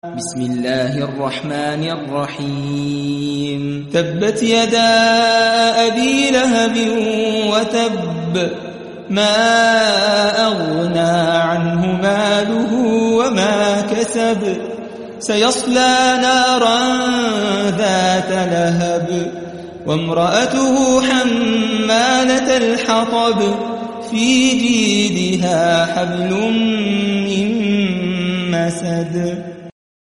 بسم الله الرحمن الرحيم تبت يدا أبي لهب وتب ما أغنى عنه ماله وما كسب سيصلى نارا ذات لهب وامرأته حمالة الحطب في جيدها حبل من مسد